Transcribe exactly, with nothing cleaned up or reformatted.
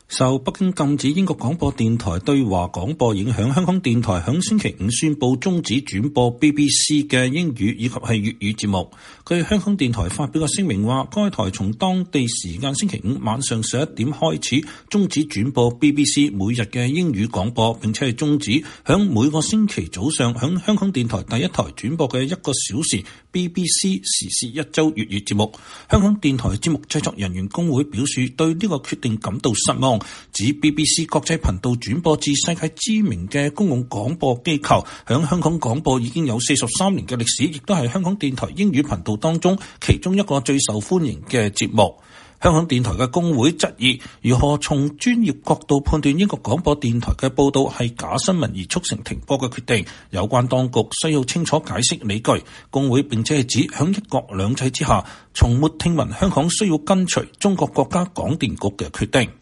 受北京禁止英國廣播電台對華廣播影響，香港電台響星期五宣布終止轉播 B B C 嘅英語以及係粵語節目。據香港電台發表嘅聲明話，該台從當地時間星期五晚上十一點開始終止轉播 B B C 每日嘅英語廣播，並且係終止響每個星期早上響香港電台第一台轉播嘅一個小時 B B C 時事一周粵語節目。香港電台節目製作人員工會表示對呢個決定感到失望，指 B B C 國際頻道轉播至世界知名嘅公共廣播機構，響香港廣播已經有四十三年嘅歷史，亦都係香港電台英語頻道當中其中一個最受歡迎嘅節目。香港電台嘅工會質疑，如何從專業角度判斷英國廣播電台嘅報道係假新聞而促成停播嘅決定？有關當局需要清楚解釋理據。工會並且係指，響一國兩制之下，從沒聽聞香港需要跟隨中國國家廣電局嘅決定。